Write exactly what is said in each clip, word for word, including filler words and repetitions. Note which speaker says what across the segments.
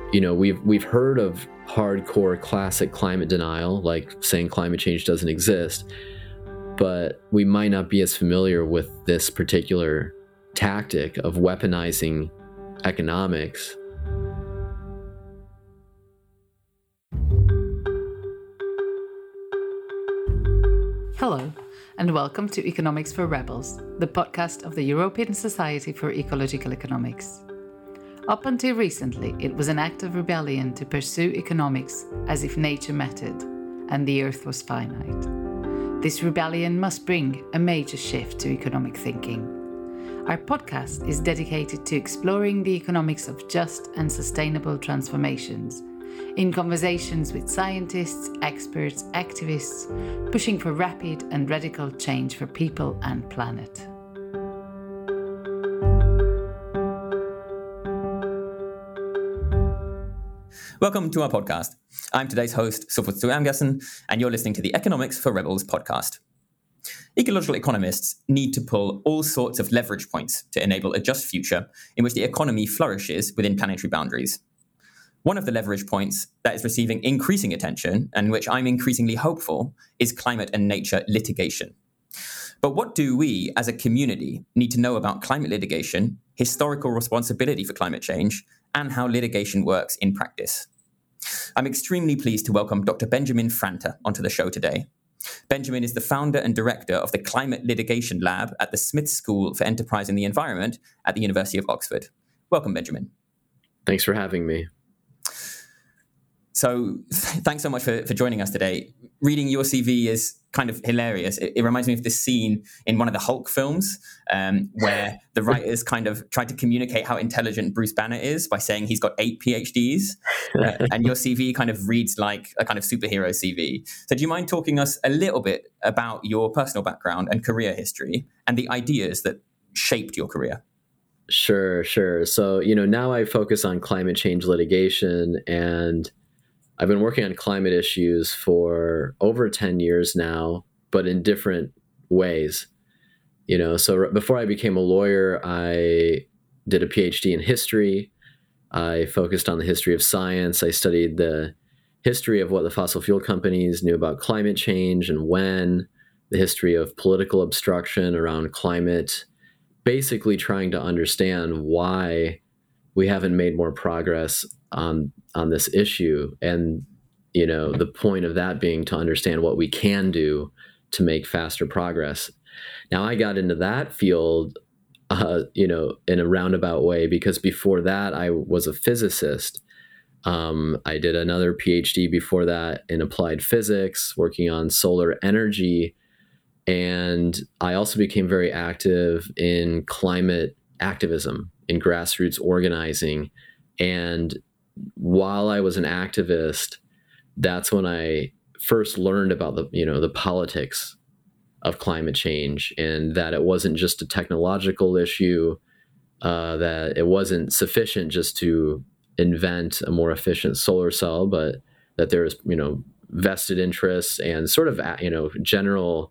Speaker 1: you know, we've we've heard of hardcore classic climate denial, like saying climate change doesn't exist, but we might not be as familiar with this particular tactic of weaponizing economics.
Speaker 2: Hello, and welcome to Economics for Rebels, the podcast of the European Society for Ecological Economics. Up until recently, it was an act of rebellion to pursue economics as if nature mattered and the earth was finite. This rebellion must bring a major shift to economic thinking. Our podcast is dedicated to exploring the economics of just and sustainable transformations in conversations with scientists, experts, activists, pushing for rapid and radical change for people and planet.
Speaker 3: Welcome to our podcast. I'm today's host, Sofut Suamgassen, and you're listening to the Economics for Rebels podcast. Ecological economists need to pull all sorts of leverage points to enable a just future in which the economy flourishes within planetary boundaries. One of the leverage points that is receiving increasing attention, and which I'm increasingly hopeful, is climate and nature litigation. But what do we, as a community, need to know about climate litigation, historical responsibility for climate change, and how litigation works in practice? I'm extremely pleased to welcome Doctor Benjamin Franta onto the show today. Benjamin is the founder and director of the Climate Litigation Lab at the Smith School for Enterprise and the Environment at the University of Oxford. Welcome, Benjamin.
Speaker 1: Thanks for having me.
Speaker 3: So thanks so much for, for joining us today. Reading your C V is kind of hilarious. It, it reminds me of this scene in one of the Hulk films um, where the writers kind of tried to communicate how intelligent Bruce Banner is by saying he's got eight PhDs. Uh, and your C V kind of reads like a kind of superhero C V. So do you mind talking us a little bit about your personal background and career history and the ideas that shaped your career?
Speaker 1: Sure, sure. So, you know, now I focus on climate change litigation, and I've been working on climate issues for over ten years now, but in different ways. You know, so before I became a lawyer, I did a PhD in history. I focused on the history of science. I studied the history of what the fossil fuel companies knew about climate change and when, the history of political obstruction around climate, basically trying to understand why we haven't made more progress on on this issue. And, you know, the point of that being to understand what we can do to make faster progress. Now, I got into that field, uh, you know, in a roundabout way, because before that, I was a physicist. Um, I did another PhD before that in applied physics, working on solar energy. And I also became very active in climate activism, in grassroots organizing. And while I was an activist, that's when I first learned about the, you know, the politics of climate change, and that it wasn't just a technological issue, uh, that it wasn't sufficient just to invent a more efficient solar cell, but that there was, you know, vested interests and sort of, you know, general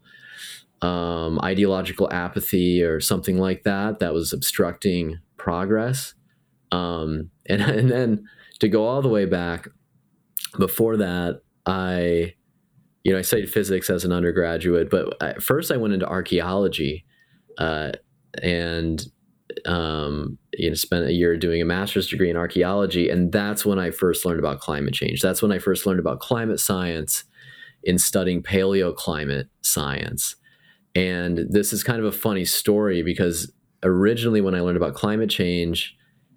Speaker 1: um, ideological apathy or something like that that was obstructing progress. Um, and, and then to go all the way back, before that, I, you know, I studied physics as an undergraduate, but at first I went into archaeology, uh, and, um, you know, spent a year doing a master's degree in archaeology. And that's when I first learned about climate change. That's when I first learned about climate science in studying paleoclimate science. And this is kind of a funny story, because originally when I learned about climate change,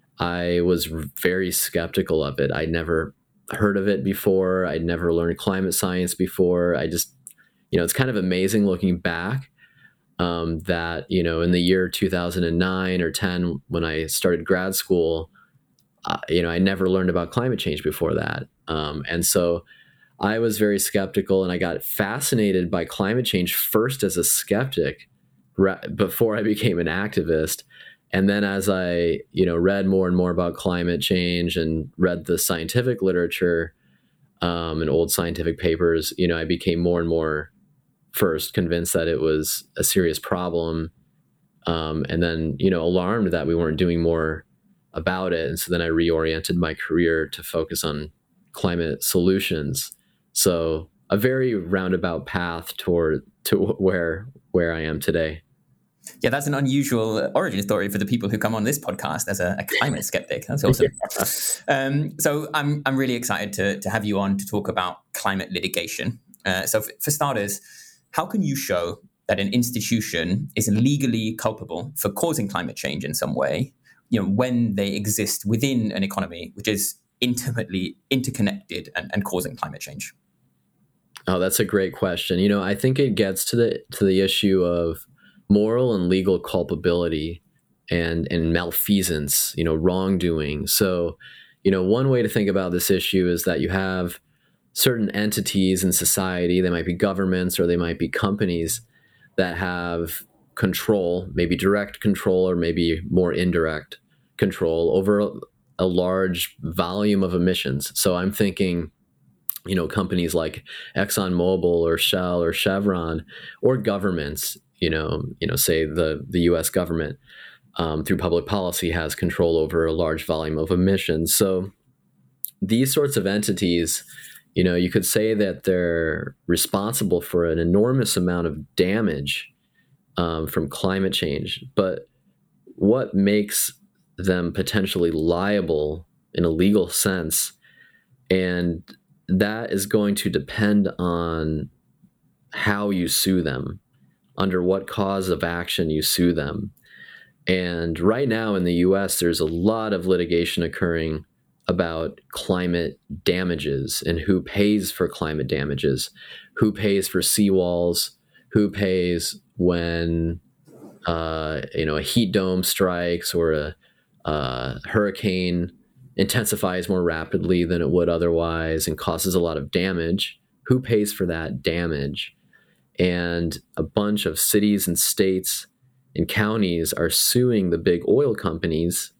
Speaker 1: I was very skeptical of it. I'd never heard of it before. I'd never learned climate science before. I just, you know, it's kind of amazing looking back um, that, you know, in the year two thousand nine or ten, when I started grad school, uh, you know, I never learned about climate change before that. Um, and so I was very skeptical, and I got fascinated by climate change first as a skeptic re- before I became an activist. And then as I, you know, read more and more about climate change and read the scientific literature um, and old scientific papers, you know, I became more and more first convinced that it was a serious problem. Um, and then, you know, alarmed that we weren't doing more about it. And so then I reoriented my career to focus on climate solutions. So a very roundabout path toward to where where I am today.
Speaker 3: Yeah, that's an unusual origin story for the people who come on this podcast as a, a climate skeptic. That's awesome. Yeah. Um, so I'm I'm really excited to to have you on to talk about climate litigation. Uh, so f- for starters, how can you show that an institution is legally culpable for causing climate change in some way, you know, when they exist within an economy which is intimately interconnected and, and causing climate change?
Speaker 1: Oh, that's a great question. You know, I think it gets to the to the issue of moral and legal culpability and and malfeasance, you know, wrongdoing. So, you know, one way to think about this issue is that you have certain entities in society, they might be governments or they might be companies that have control, maybe direct control or maybe more indirect control over a large volume of emissions. So I'm thinking, you know, companies like ExxonMobil or Shell or Chevron, or governments, you know, you know, say the, the U S government um, through public policy has control over a large volume of emissions. So these sorts of entities, you know, you could say that they're responsible for an enormous amount of damage um, from climate change. But what makes them potentially liable in a legal sense? And that is going to depend on how you sue them, under what cause of action you sue them. And right now in the U S, there's a lot of litigation occurring about climate damages and who pays for climate damages, who pays for seawalls, who pays when uh, you know a heat dome strikes or a, a hurricane intensifies more rapidly than it would otherwise and causes a lot of damage. Who pays for that damage? And a bunch of cities and states and counties are suing the big oil companies,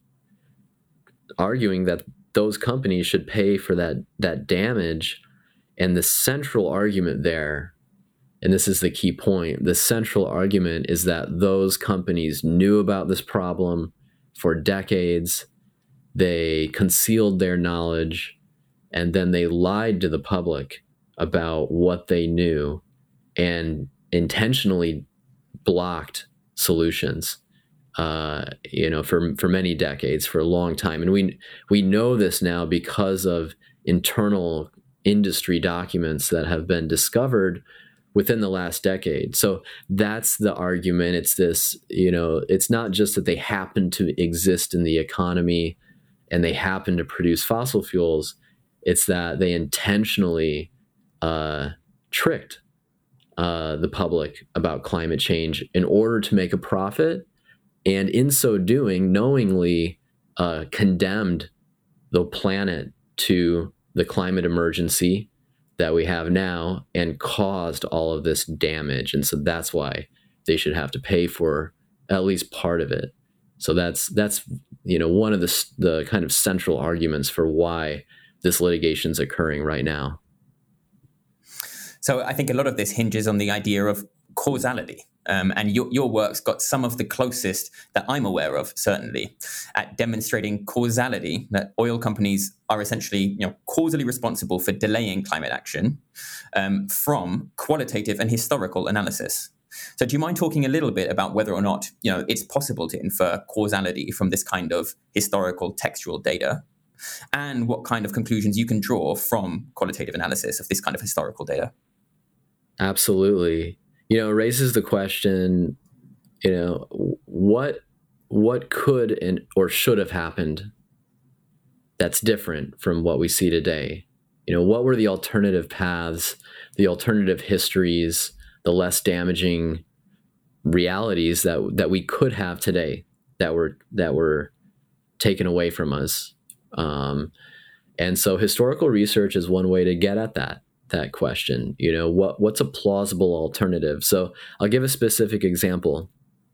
Speaker 1: arguing that those companies should pay for that that damage. And the central argument there, and this is the key point, the central argument is that those companies knew about this problem for decades. They concealed their knowledge, and then they lied to the public about what they knew and intentionally blocked solutions. Uh, you know, for for many decades, for a long time, and we we know this now because of internal industry documents that have been discovered within the last decade. So that's the argument. It's this, you know, it's not just that they happen to exist in the economy and they happen to produce fossil fuels. It's that they intentionally uh, tricked uh, the public about climate change in order to make a profit. And in so doing, knowingly uh, condemned the planet to the climate emergency that we have now and caused all of this damage. And so that's why they should have to pay for at least part of it. So that's, that's you know, one of the, the kind of central arguments for why this litigation is occurring right now.
Speaker 3: So I think a lot of this hinges on the idea of causality. Um, and your, your work's got some of the closest that I'm aware of, certainly, at demonstrating causality, that oil companies are essentially, you know, causally responsible for delaying climate action um, from qualitative and historical analysis. So do you mind talking a little bit about whether or not, you know, it's possible to infer causality from this kind of historical textual data, and what kind of conclusions you can draw from qualitative analysis of this kind of historical data?
Speaker 1: Absolutely. You know, it raises the question, you know, what what could and or should have happened that's different from what we see today? You know, what were the alternative paths, the alternative histories, the less damaging realities that that we could have today that were that were taken away from us? Um, and so historical research is one way to get at that. that question. You know, what what's a plausible alternative? So I'll give a specific example.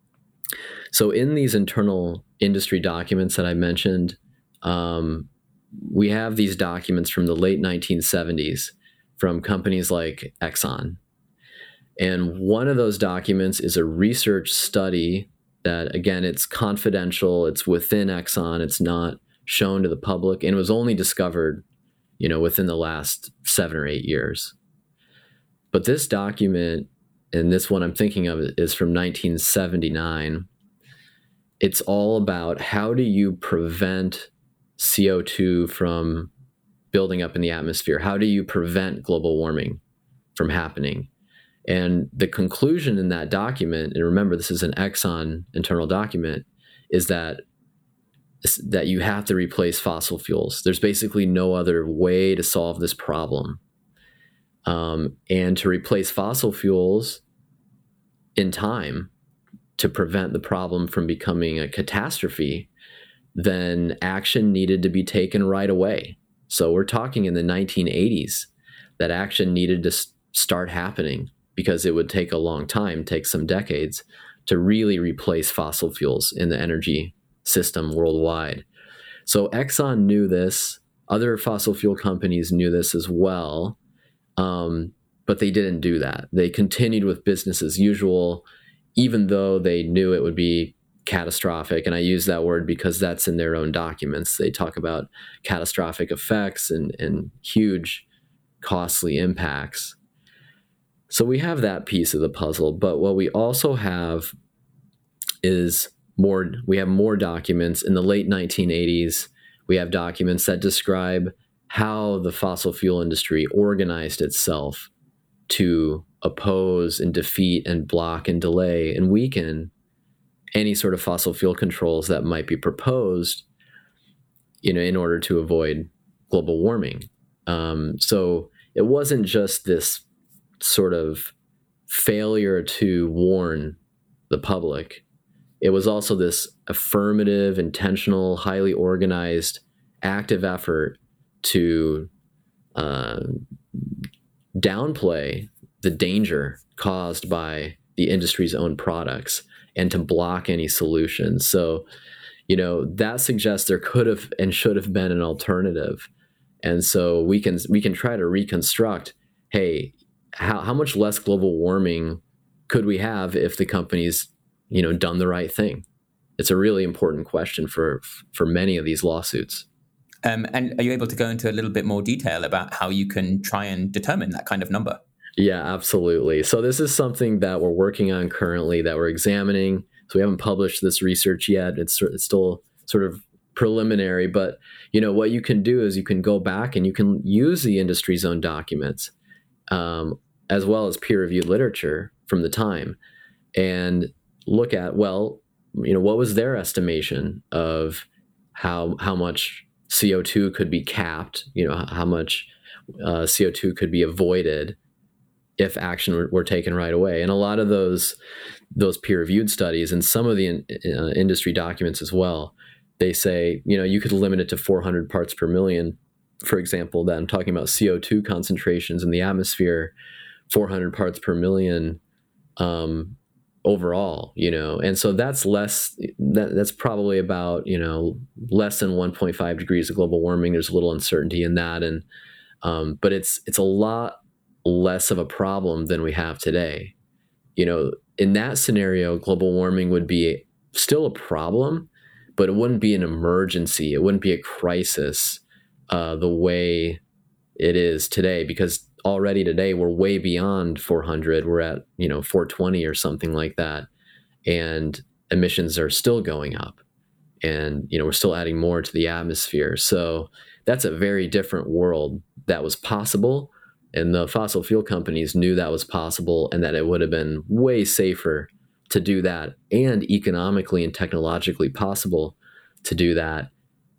Speaker 1: So in these internal industry documents that I mentioned, um, we have these documents from the late nineteen seventies from companies like Exxon. And one of those documents is a research study that, again, it's confidential, it's within Exxon, it's not shown to the public, and it was only discovered, you know, within the last seven or eight years. But this document, and this one I'm thinking of, is from nineteen seventy-nine. It's all about how do you prevent C O two from building up in the atmosphere? How do you prevent global warming from happening? And the conclusion in that document, and remember, this is an Exxon internal document, is that that you have to replace fossil fuels. There's basically no other way to solve this problem. Um, and to replace fossil fuels in time to prevent the problem from becoming a catastrophe, then action needed to be taken right away. So we're talking in the nineteen eighties that action needed to s- start happening, because it would take a long time, take some decades, to really replace fossil fuels in the energy system worldwide. So Exxon knew this. Other fossil fuel companies knew this as well, um, but they didn't do that. They continued with business as usual, even though they knew it would be catastrophic. And I use that word because that's in their own documents. They talk about catastrophic effects and, and huge, costly impacts. So we have that piece of the puzzle, but what we also have is more, we have more documents. In the late nineteen eighties, we have documents that describe how the fossil fuel industry organized itself to oppose and defeat and block and delay and weaken any sort of fossil fuel controls that might be proposed, you know, in order to avoid global warming. Um, so it wasn't just this sort of failure to warn the public. It was also this affirmative, intentional, highly organized, active effort to uh, downplay the danger caused by the industry's own products and to block any solutions. So, you know, that suggests there could have and should have been an alternative. And so we can we can try to reconstruct, hey, how how much less global warming could we have if the companies, you know, done the right thing? It's a really important question for for many of these lawsuits.
Speaker 3: Um, and are you able to go into a little bit more detail about how you can try and determine that kind of number?
Speaker 1: Yeah, absolutely. So this is something that we're working on currently, that we're examining. So we haven't published this research yet. It's, it's still sort of preliminary, but you know what you can do is you can go back and you can use the industry's own documents, um, as well as peer-reviewed literature from the time, and look at, well, you know, what was their estimation of how how much C O two could be capped, you know, how much uh, C O two could be avoided if action were, were taken right away. And a lot of those those peer-reviewed studies and some of the in, uh, industry documents as well, they say, you know, you could limit it to four hundred parts per million, for example. That I'm talking about C O two concentrations in the atmosphere, four hundred parts per million um, overall, you know. And so that's less, that, that's probably about, you know, less than one point five degrees of global warming. There's a little uncertainty in that. And, um, but it's, it's a lot less of a problem than we have today. You know, in that scenario, global warming would be still a problem, but it wouldn't be an emergency. It wouldn't be a crisis uh, the way it is today, because already today we're way beyond four hundred. We're at, you know, four twenty or something like that. And emissions are still going up. And, you know, we're still adding more to the atmosphere. So that's a very different world that was possible. And the fossil fuel companies knew that was possible and that it would have been way safer to do that, and economically and technologically possible to do that.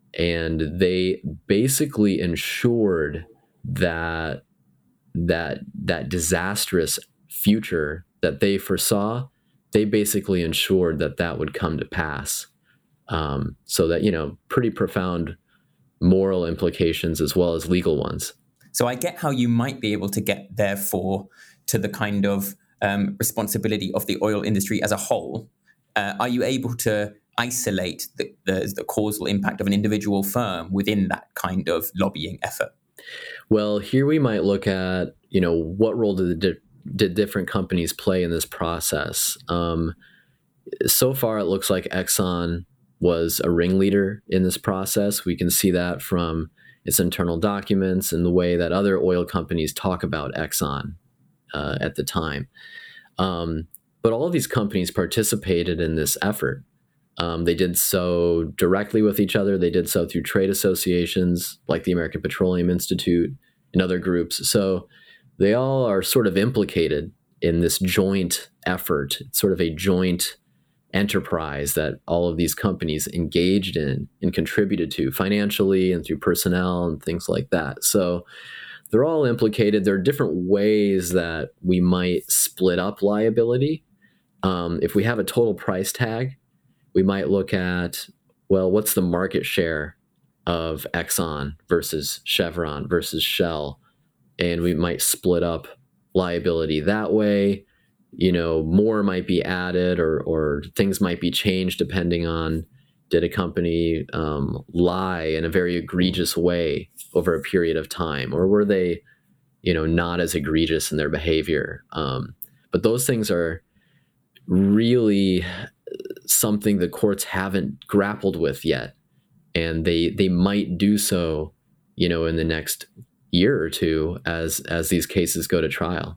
Speaker 1: And they basically ensured that that that disastrous future that they foresaw, they basically ensured that that would come to pass. Um, so that, you know, pretty profound moral implications as well as legal ones.
Speaker 3: So I get how you might be able to get, therefore, to the kind of um, responsibility of the oil industry as a whole. Uh, are you able to isolate the, the, the causal impact of an individual firm within that kind of lobbying effort?
Speaker 1: Well, here we might look at, you know, what role did the di- did different companies play in this process? Um, so far, it looks like Exxon was a ringleader in this process. We can see that from its internal documents and the way that other oil companies talk about Exxon uh, at the time. Um, but all of these companies participated in this effort. Um, they did so directly with each other. They did so through trade associations like the American Petroleum Institute and other groups. So they all are sort of implicated in this joint effort. It's sort of a joint enterprise that all of these companies engaged in and contributed to financially and through personnel and things like that. So they're all implicated. There are different ways that we might split up liability. Um, if we have a total price tag, we might look at, well, what's the market share of Exxon versus Chevron versus Shell? And we might split up liability that way. You know, more might be added, or or things might be changed depending on, did a company um, lie in a very egregious way over a period of time, or were they, you know, not as egregious in their behavior? Um, but those things are really something the courts haven't grappled with yet, and they they might do so, you know, in the next year or two as as these cases go to trial.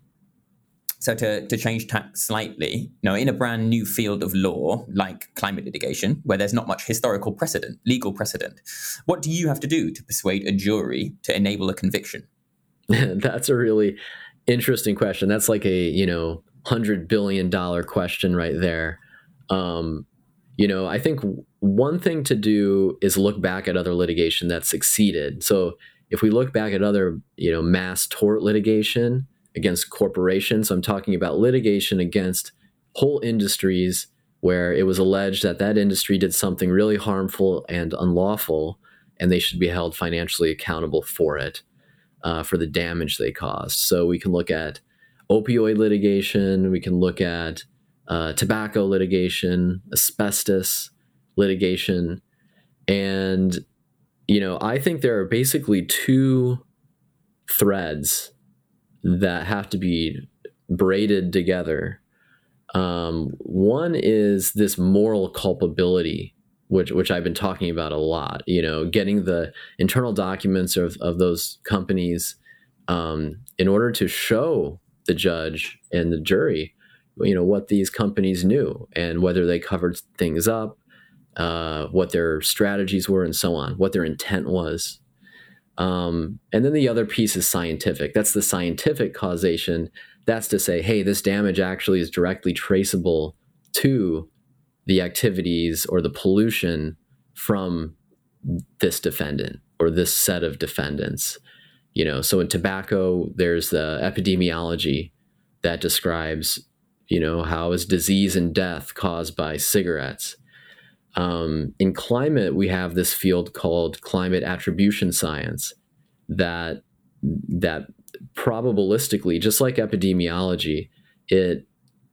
Speaker 3: So to, to change tack slightly, you know, in a brand new field of law like climate litigation, where there's not much historical precedent, legal precedent, what do you have to do to persuade a jury to enable a conviction?
Speaker 1: That's a really interesting question. That's like a, you know, hundred billion dollar question right there. Um, you know, I think one thing to do is look back at other litigation that succeeded. So if we look back at other, you know, mass tort litigation against corporations, so I'm talking about litigation against whole industries where it was alleged that that industry did something really harmful and unlawful, and they should be held financially accountable for it, uh, for the damage they caused. So we can look at opioid litigation, we can look at uh, tobacco litigation, asbestos litigation, and you know, I think there are basically two threads that have to be braided together. Um, one is this moral culpability, which which I've been talking about a lot. You know, getting the internal documents of of those companies um, in order to show the judge and the jury, you know, what these companies knew and whether they covered things up, uh, what their strategies were, and so on, what their intent was. Um, and then the other piece is scientific. That's the scientific causation. That's to say, hey, this damage actually is directly traceable to the activities or the pollution from this defendant or this set of defendants. You know, so in tobacco, there's the epidemiology that describes, you know, how is disease and death caused by cigarettes. Um, in climate, we have this field called climate attribution science that that probabilistically, just like epidemiology, it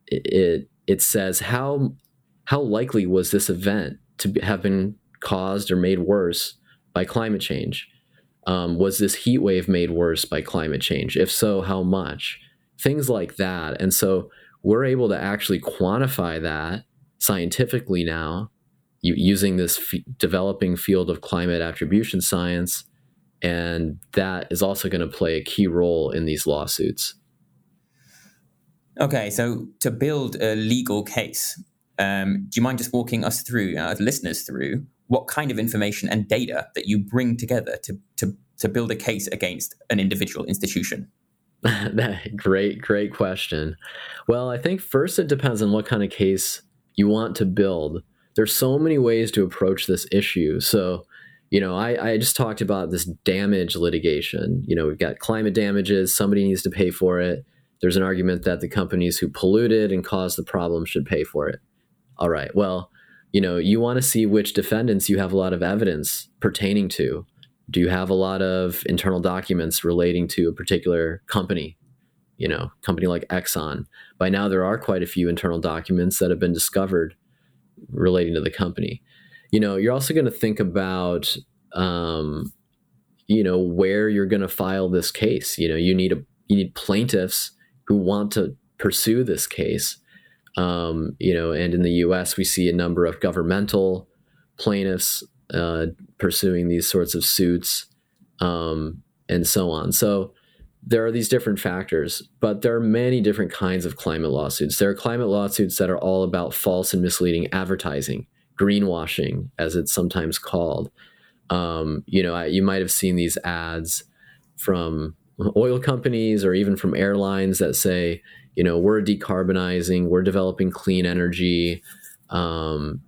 Speaker 1: it it says how how likely was this event to have been caused or made worse by climate change? Um, was this heat wave made worse by climate change? If so, how much? Things like that. And so we're able to actually quantify that scientifically now, using this f- developing field of climate attribution science, and that is also going to play a key role in these lawsuits.
Speaker 3: Okay, so to build a legal case, um, do you mind just walking us through, uh, the listeners through, what kind of information and data that you bring together to to, to build a case against an individual institution?
Speaker 1: Great, great question. Well, I think first it depends on what kind of case you want to build. There's so many ways to approach this issue. So, you know, I, I just talked about this damage litigation. You know, we've got climate damages. Somebody needs to pay for it. There's an argument that the companies who polluted and caused the problem should pay for it. All right. Well, you know, you want to see which defendants you have a lot of evidence pertaining to. Do you have a lot of internal documents relating to a particular company? You know, company like Exxon. By now, there are quite a few internal documents that have been discovered relating to the company. You know, you're also going to think about, um, you know, where you're going to file this case. You know, you need a you need plaintiffs who want to pursue this case. Um, you know, and in the U S, we see a number of governmental plaintiffs uh, pursuing these sorts of suits, um, and so on. So there are these different factors, but there are many different kinds of climate lawsuits. There are climate lawsuits that are all about false and misleading advertising, greenwashing, as it's sometimes called. Um, you know, I, you might have seen these ads from oil companies or even from airlines that say, you know, we're decarbonizing, we're developing clean energy. Um,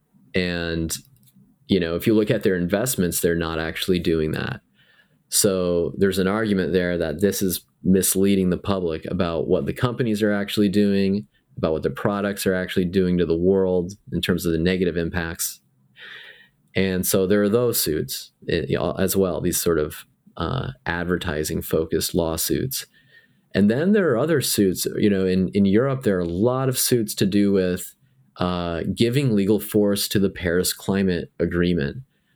Speaker 1: and, you know, if you look at their investments, they're not actually doing that. So there's an argument there that this is misleading the public about what the companies are actually doing, about what the products are actually doing to the world in terms of the negative impacts. And so there are those suits as well, these sort of uh, advertising-focused lawsuits. And then there are other suits. You know, in, in Europe, there are a lot of suits to do with uh, giving legal force to the Paris Climate Agreement.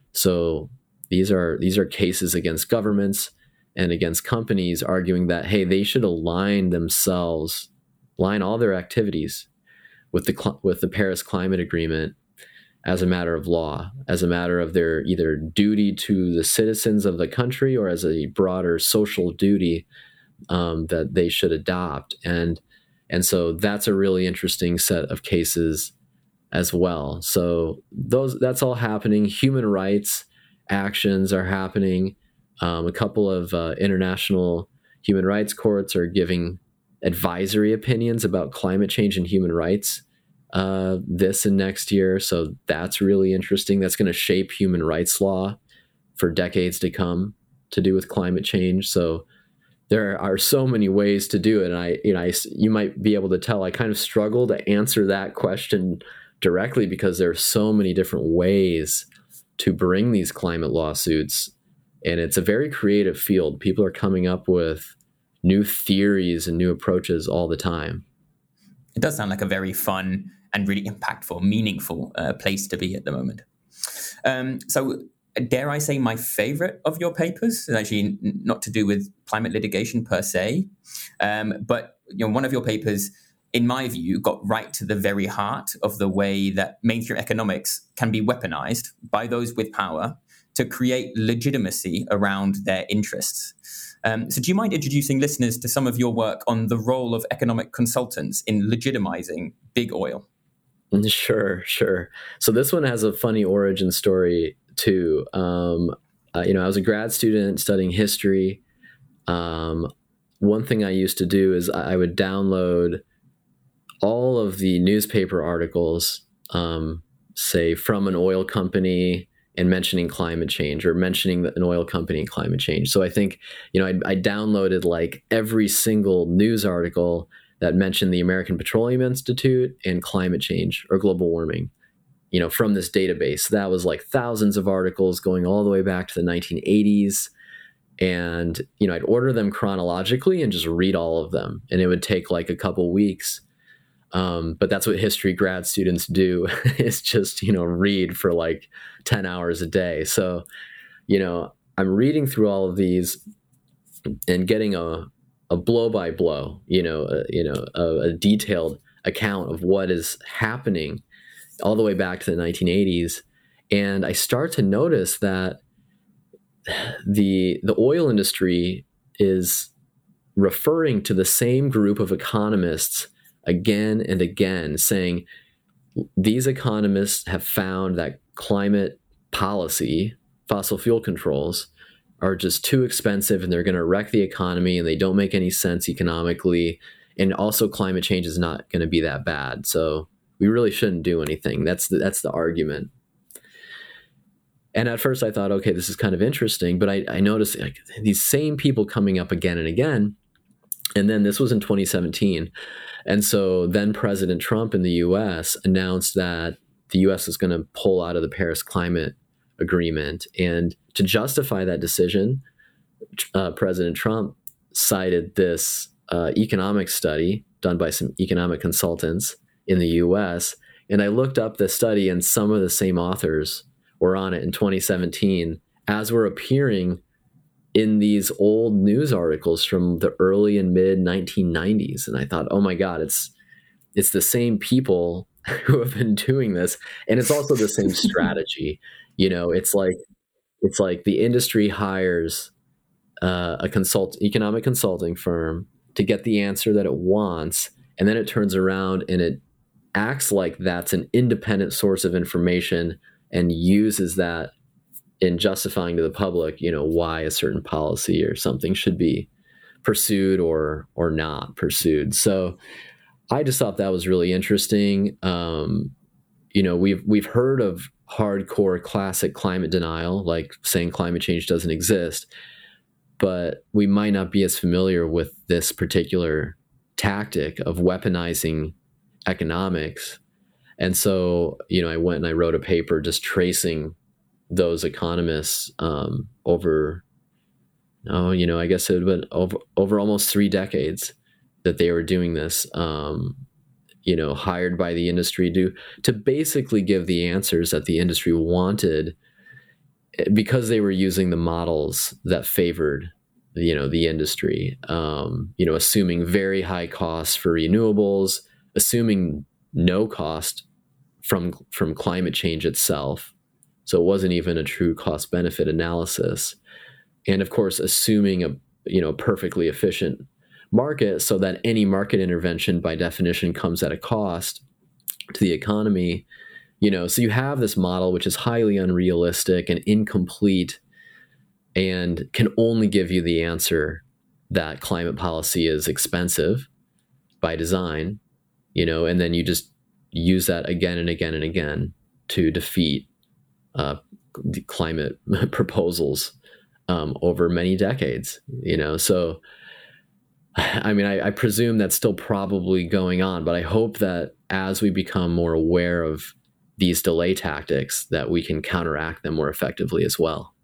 Speaker 1: So these are these are cases against governments and against companies arguing that, hey, they should align themselves, align all their activities with the with the Paris Climate Agreement as a matter of law, as a matter of their either duty to the citizens of the country or as a broader social duty um, that they should adopt. And and so that's a really interesting set of cases as well. So those that's all happening. Human rights actions are happening. Um, a couple of uh, international human rights courts are giving advisory opinions about climate change and human rights uh, this and next year. So that's really interesting. That's going to shape human rights law for decades to come to do with climate change. So there are so many ways to do it. And I, you know, I, you might be able to tell I kind of struggle to answer that question directly because there are so many different ways to bring these climate lawsuits. And it's a very creative field. People are coming up with new theories and new approaches all the time.
Speaker 3: It does sound like a very fun and really impactful, meaningful uh, place to be at the moment. Um, so dare I say my favorite of your papers is actually n- not to do with climate litigation per se, um, but you know, one of your papers, in my view, got right to the very heart of the way that mainstream economics can be weaponized by those with power to create legitimacy around their interests. Um, so do you mind introducing listeners to some of your work on the role of economic consultants in legitimizing big oil?
Speaker 1: Sure, sure. So this one has a funny origin story too. Um, uh, you know, I was a grad student studying history. Um, one thing I used to do is I would download all of the newspaper articles, um, say from an oil company and mentioning climate change or mentioning an oil company and climate change. So I think, you know, I, I downloaded like every single news article that mentioned the American Petroleum Institute and climate change or global warming, you know, from this database. That was like thousands of articles going all the way back to the nineteen eighties. And, you know, I'd order them chronologically and just read all of them. And it would take like a couple weeks. Um, but that's what history grad students do is just, you know, read for like ten hours a day. So, you know, I'm reading through all of these and getting a, a blow by blow, you know, a, you know, a, a detailed account of what is happening all the way back to the nineteen eighties. And I start to notice that the, the oil industry is referring to the same group of economists again and again, saying these economists have found that climate policy, fossil fuel controls, are just too expensive and they're going to wreck the economy and they don't make any sense economically. And also climate change is not going to be that bad. So we really shouldn't do anything. That's the, that's the argument. And at first I thought, okay, this is kind of interesting, but I, I noticed like, these same people coming up again and again. And then this was in twenty seventeen. And so then President Trump in the U S announced that the U S is going to pull out of the Paris Climate Agreement. And to justify that decision, uh, President Trump cited this uh, economic study done by some economic consultants in the U S. And I looked up the study and some of the same authors were on it in twenty seventeen, as were appearing in these old news articles from the early and mid nineteen nineties. And I thought, oh my God, it's it's the same people who have been doing this, and it's also the same strategy. You know, it's like it's like the industry hires uh, a consult economic consulting firm to get the answer that it wants, and then it turns around and it acts like that's an independent source of information and uses that in justifying to the public, you know, why a certain policy or something should be pursued or or not pursued. So I just thought that was really interesting. Um, you know, we've we've heard of hardcore classic climate denial, like saying climate change doesn't exist, but we might not be as familiar with this particular tactic of weaponizing economics. And so, you know, I went and I wrote a paper just tracing those economists um, over, oh, you know, I guess it had been over, over almost three decades that they were doing this, um, you know, hired by the industry to, to basically give the answers that the industry wanted, because they were using the models that favored, you know, the industry, um, you know, assuming very high costs for renewables, assuming no cost from from climate change itself. So it wasn't even a true cost benefit analysis. And of course, assuming a, you know, perfectly efficient market, so that any market intervention by definition comes at a cost to the economy. You know, so you have this model which is highly unrealistic and incomplete and can only give you the answer that climate policy is expensive by design, you know, and then you just use that again and again and again to defeat uh, the climate proposals um, over many decades, you know. So, I mean, I, I presume that's still probably going on, but I hope that as we become more aware of these delay tactics, that we can counteract them more effectively as well.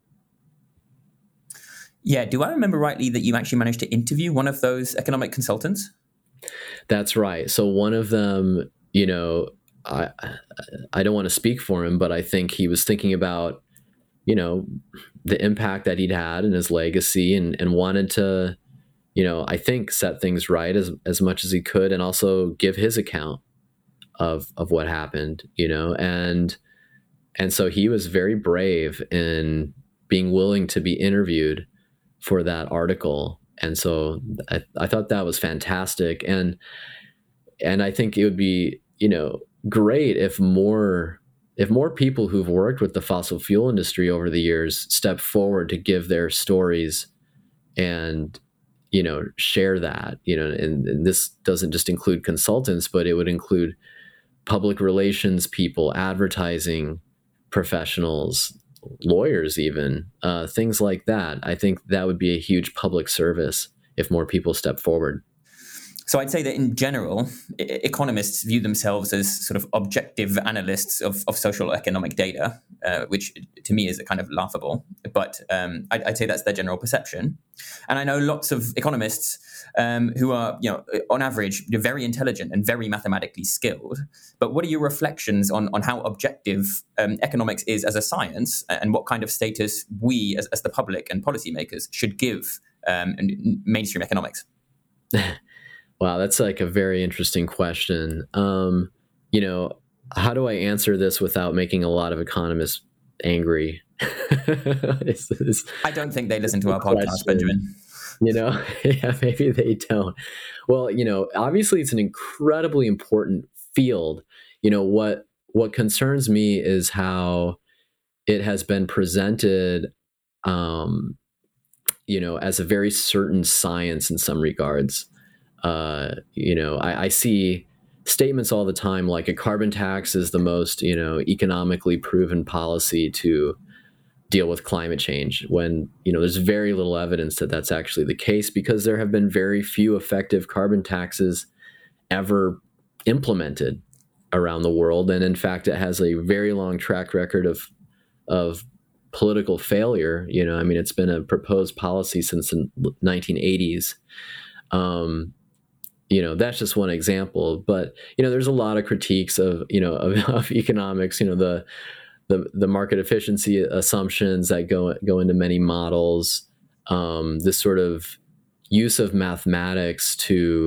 Speaker 3: Yeah. Do I remember rightly that you actually managed to interview one of those economic consultants?
Speaker 1: That's right. So one of them, you know, I I don't want to speak for him, but I think he was thinking about, you know, the impact that he'd had and his legacy, and, and wanted to, you know, I think set things right as as much as he could, and also give his account of of what happened, you know, and and so he was very brave in being willing to be interviewed for that article. And so I, I thought that was fantastic. And and I think it would be, you know, great if more if more people who've worked with the fossil fuel industry over the years step forward to give their stories and, you know, share that, you know, and, and this doesn't just include consultants, but it would include public relations people, advertising professionals, lawyers, even uh, things like that. I think that would be a huge public service if more people step forward.
Speaker 3: So I'd say that in general, e- economists view themselves as sort of objective analysts of, of social economic data, uh, which to me is kind of laughable. But um, I'd, I'd say that's their general perception. And I know lots of economists um, who are, you know, on average, they're very intelligent and very mathematically skilled. But what are your reflections on, on how objective um, economics is as a science, and what kind of status we as, as the public and policymakers should give um, mainstream economics?
Speaker 1: Wow, that's like a very interesting question. Um, you know, how do I answer this without making a lot of economists angry? it's, it's
Speaker 3: I don't think they listen to our question. podcast, Benjamin.
Speaker 1: You know, yeah, maybe they don't. Well, you know, obviously it's an incredibly important field. You know, what what concerns me is how it has been presented, um, you know, as a very certain science in some regards. Uh, you know, I, I see statements all the time like a carbon tax is the most, you know, economically proven policy to deal with climate change, when, you know, there's very little evidence that that's actually the case, because there have been very few effective carbon taxes ever implemented around the world. And in fact, it has a very long track record of of political failure. You know, I mean, it's been a proposed policy since the nineteen eighties. Um, You know, that's just one example, but, you know, there's a lot of critiques of, you know, of, of economics, you know, the, the, the market efficiency assumptions that go, go into many models, um, this sort of use of mathematics to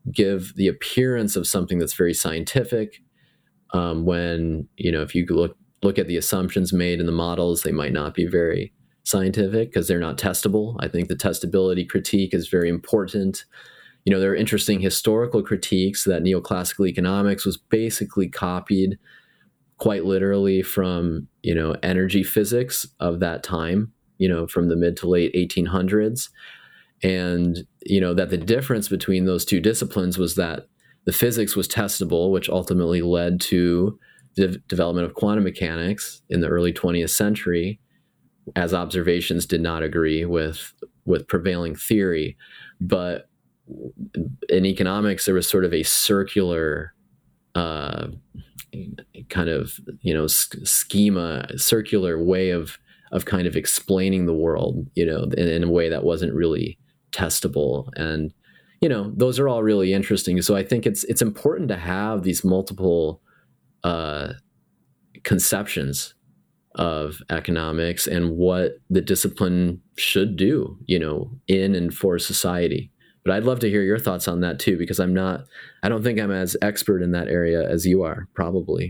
Speaker 1: give the appearance of something that's very scientific, um, when, you know, if you look look at the assumptions made in the models, they might not be very scientific because they're not testable. I think the testability critique is very important. You know, there are interesting historical critiques that neoclassical economics was basically copied quite literally from, you know, energy physics of that time, you know, from the mid to late eighteen hundreds. And, you know, that the difference between those two disciplines was that the physics was testable, which ultimately led to the development of quantum mechanics in the early twentieth century, as observations did not agree with, with prevailing theory. But in economics, there was sort of a circular uh, kind of, you know, schema, circular way of of kind of explaining the world, you know, in, in a way that wasn't really testable. And, you know, those are all really interesting. So I think it's it's important to have these multiple uh, conceptions of economics and what the discipline should do, you know, in and for society. But I'd love to hear your thoughts on that too, because I'm not, I don't think I'm as expert in that area as you are, probably.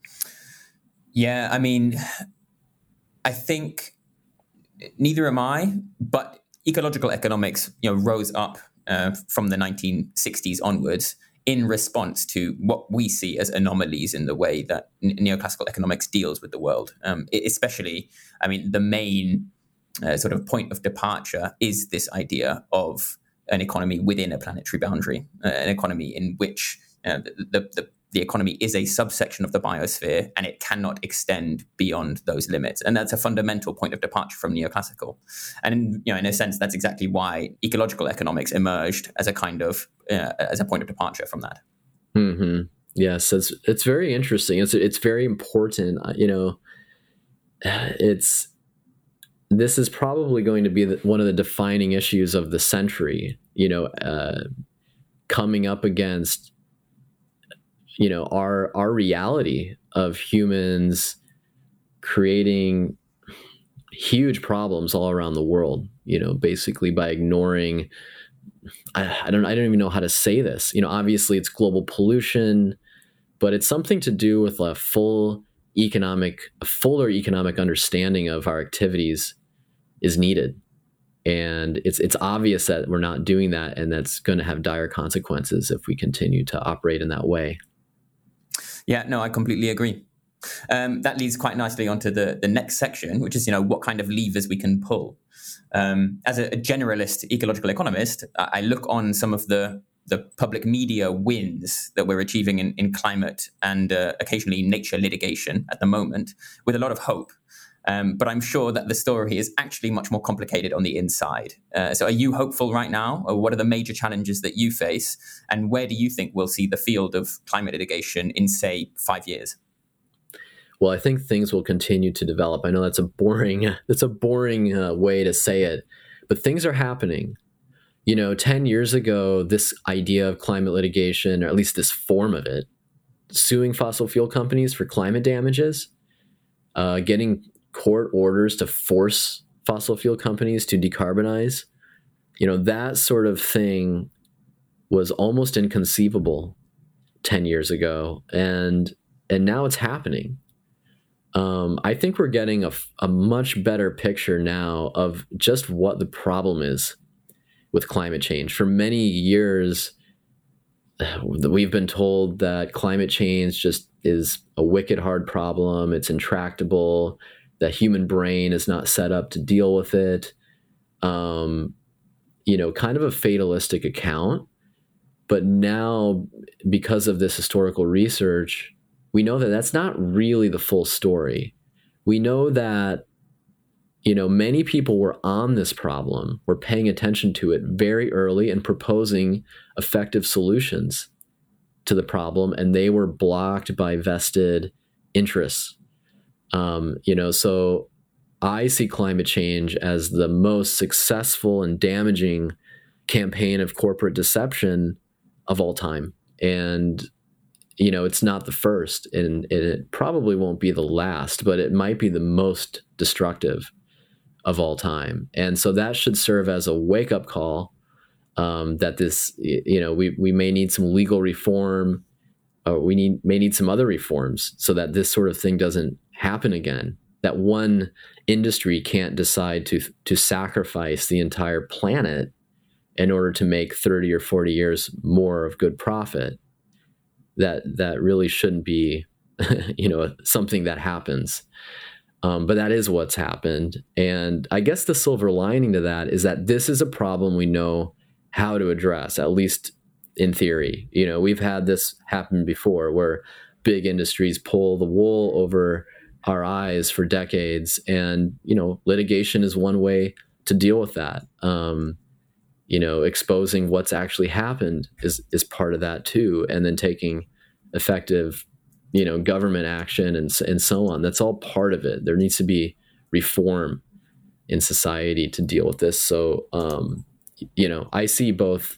Speaker 3: Yeah, I mean, I think neither am I, but ecological economics, you know, rose up uh, from the nineteen sixties onwards in response to what we see as anomalies in the way that neoclassical economics deals with the world. Um, especially, I mean, the main uh, sort of point of departure is this idea of an economy within a planetary boundary, uh, an economy in which uh, the, the the economy is a subsection of the biosphere and it cannot extend beyond those limits. And that's a fundamental point of departure from neoclassical. And in, you know, in a sense, that's exactly why ecological economics emerged as a kind of uh, as a point of departure from that.
Speaker 1: Mm-hmm. Yes, it's it's very interesting. It's it's very important. You know, it's this is probably going to be the, one of the defining issues of the century. You know, uh, coming up against, you know, our our reality of humans creating huge problems all around the world, you know, basically by ignoring, I, I don't I don't even know how to say this. You know, obviously it's global pollution, but it's something to do with a full economic, a fuller economic understanding of our activities is needed. And it's it's obvious that we're not doing that, and that's going to have dire consequences if we continue to operate in that way.
Speaker 3: Yeah, no, I completely agree. Um, that leads quite nicely onto the, the next section, which is, you know, what kind of levers we can pull. Um, as a, a generalist ecological economist, I look on some of the, the public media wins that we're achieving in, in climate and uh, occasionally nature litigation at the moment with a lot of hope. Um, but I'm sure that the story is actually much more complicated on the inside. Uh, so are you hopeful right now? Or what are the major challenges that you face? And where do you think we'll see the field of climate litigation in, say, five years?
Speaker 1: Well, I think things will continue to develop. I know that's a boring, that's a boring uh, way to say it, but things are happening. You know, ten years ago, this idea of climate litigation, or at least this form of it, suing fossil fuel companies for climate damages, uh, getting court orders to force fossil fuel companies to decarbonize, you know, that sort of thing was almost inconceivable ten years ago. And, and now it's happening. Um, I think we're getting a, a much better picture now of just what the problem is with climate change. For many years, we've been told that climate change just is a wicked hard problem. It's intractable. The human brain is not set up to deal with it. Um, you know, kind of a fatalistic account. But now, because of this historical research, we know that that's not really the full story. We know that, you know, many people were on this problem, were paying attention to it very early and proposing effective solutions to the problem, and they were blocked by vested interests. Um, you know, so I see climate change as the most successful and damaging campaign of corporate deception of all time. And, you know, it's not the first, and, and it probably won't be the last, but it might be the most destructive of all time. And so that should serve as a wake-up call um, that this, you know, we, we may need some legal reform, or we need may need some other reforms so that this sort of thing doesn't happen again. That one industry can't decide to to sacrifice the entire planet in order to make thirty or forty years more of good profit. That that really shouldn't be, you know, something that happens. Um, but that is what's happened. And I guess the silver lining to that is that this is a problem we know how to address, at least in theory. You know, we've had this happen before where big industries pull the wool over our eyes for decades. And, you know, litigation is one way to deal with that. Um, you know, exposing what's actually happened is, is part of that too. And then taking effective, you know, government action and, and so on. That's all part of it. There needs to be reform in society to deal with this. So, um, you know, I see both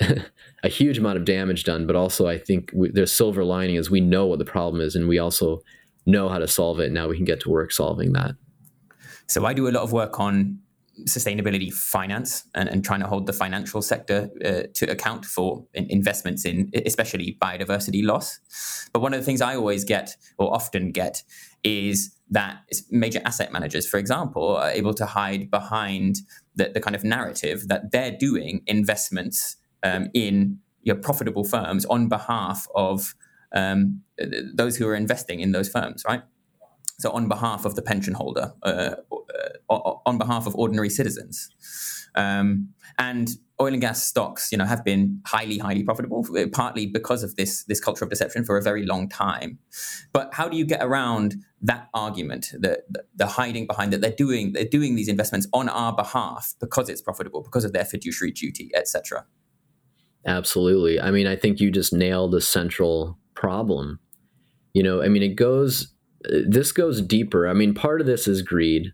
Speaker 1: a huge amount of damage done, but also I think we, there's silver lining is we know what the problem is and we also know how to solve it. Now we can get to work solving that.
Speaker 3: So I do a lot of work on sustainability finance and, and trying to hold the financial sector uh, to account for in investments in especially biodiversity loss. But one of the things I always get or often get is that major asset managers, for example, are able to hide behind the, the kind of narrative that they're doing investments um, in you know, profitable firms on behalf of um, those who are investing in those firms, right? So on behalf of the pension holder, uh, uh, on behalf of ordinary citizens. Um, and oil and gas stocks, you know, have been highly, highly profitable, partly because of this, this culture of deception for a very long time. But how do you get around that argument, the, the, the hiding behind that they're doing, they're doing these investments on our behalf because it's profitable, because of their fiduciary duty, et cetera?
Speaker 1: Absolutely. I mean, I think you just nailed the central problem. You know, I mean, it goes... This goes deeper. I mean, part of this is greed.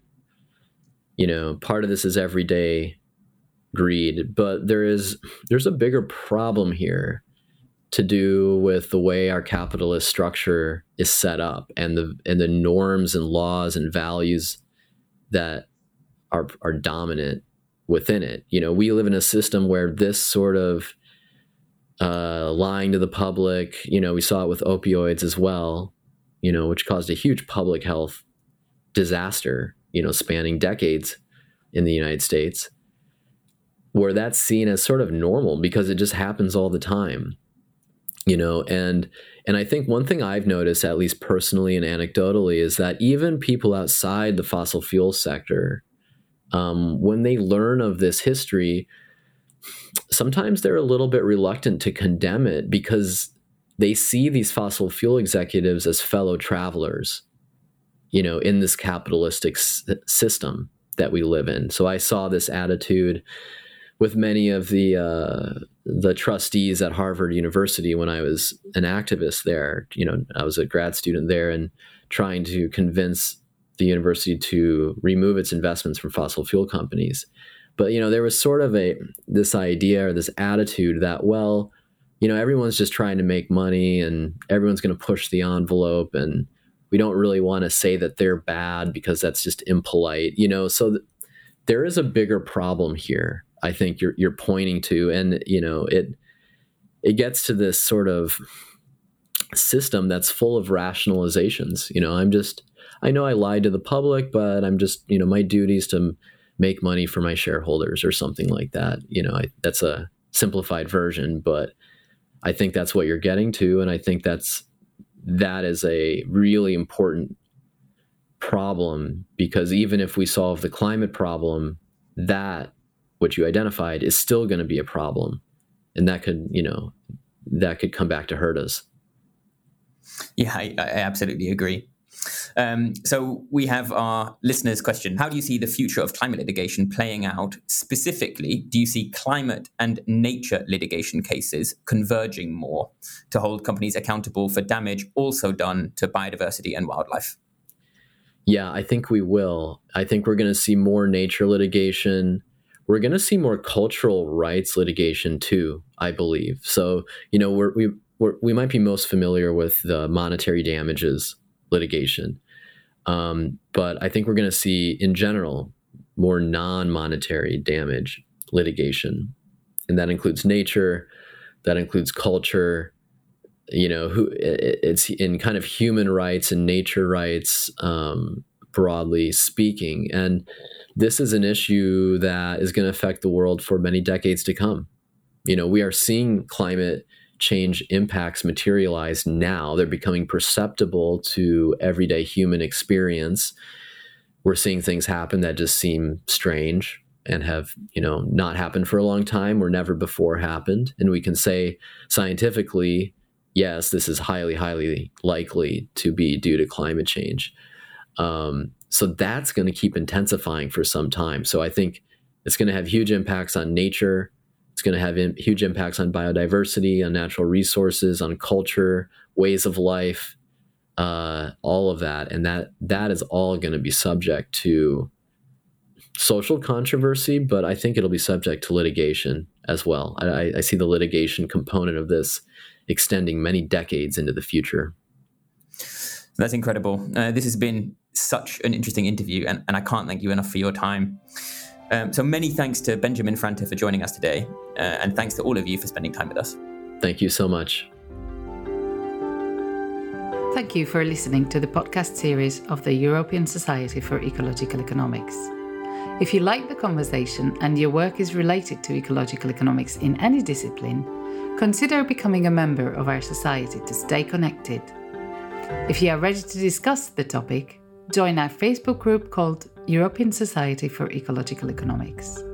Speaker 1: You know, part of this is everyday greed, but there is there's a bigger problem here to do with the way our capitalist structure is set up and the and the norms and laws and values that are are dominant within it. You know, we live in a system where this sort of uh, lying to the public, you know, we saw it with opioids as well, you know, which caused a huge public health disaster, you know, spanning decades in the United States, where that's seen as sort of normal because it just happens all the time, you know, and and I think one thing I've noticed, at least personally and anecdotally, is that even people outside the fossil fuel sector, um, when they learn of this history, sometimes they're a little bit reluctant to condemn it because they see these fossil fuel executives as fellow travelers, you know, in this capitalistic s- system that we live in. So I saw this attitude with many of the uh, the trustees at Harvard University when I was an activist there. You know, I was a grad student there and trying to convince the university to remove its investments from fossil fuel companies. But, you know, there was sort of a this idea or this attitude that, well, you know, everyone's just trying to make money and everyone's going to push the envelope and we don't really want to say that they're bad because that's just impolite, you know. So th- there is a bigger problem here, I think you're you're pointing to. And, you know, it it gets to this sort of system that's full of rationalizations. You know, I'm just, I know I lied to the public, but I'm just, you know, my duty is to make money for my shareholders or something like that. You know, I, that's a simplified version, but I think that's what you're getting to. And I think that's, that is a really important problem because even if we solve the climate problem, that, which you identified, is still going to be a problem. And that could, you know, that could come back to hurt us.
Speaker 3: Yeah, I, I absolutely agree. Um, so we have our listeners' question. How do you see the future of climate litigation playing out? Specifically, do you see climate and nature litigation cases converging more to hold companies accountable for damage also done to biodiversity and wildlife?
Speaker 1: Yeah, I think we will. I think we're going to see more nature litigation. We're going to see more cultural rights litigation too, I believe. So, you know, we're, we we're, we might be most familiar with the monetary damages litigation. Um, but I think we're going to see, in general, more non-monetary damage litigation. and that includes nature, that includes culture, you know, who it, it's in kind of human rights and nature rights, um, broadly speaking. And this is an issue that is going to affect the world for many decades to come. You know, we are seeing climate change impacts materialize now. They're becoming perceptible to everyday human experience. We're seeing things happen that just seem strange and have, you know, not happened for a long time or never before happened. And we can say scientifically, yes, this is highly, highly likely to be due to climate change. Um, so that's going to keep intensifying for some time. So I think it's going to have huge impacts on nature. It's going to have in, huge impacts on biodiversity, on natural resources, on culture, ways of life, uh, all of that. And that that is all going to be subject to social controversy, but I think it'll be subject to litigation as well. I, I see the litigation component of this extending many decades into the future.
Speaker 3: That's incredible. Uh, this has been such an interesting interview, and, and I can't thank you enough for your time. Um, so many thanks to Benjamin Frante for joining us today, uh, and thanks to all of you for spending time with us.
Speaker 1: Thank you so much.
Speaker 2: Thank you for listening to the podcast series of the European Society for Ecological Economics. If you like the conversation and your work is related to ecological economics in any discipline, consider becoming a member of our society to stay connected. If you are ready to discuss the topic, join our Facebook group called European Society for Ecological Economics.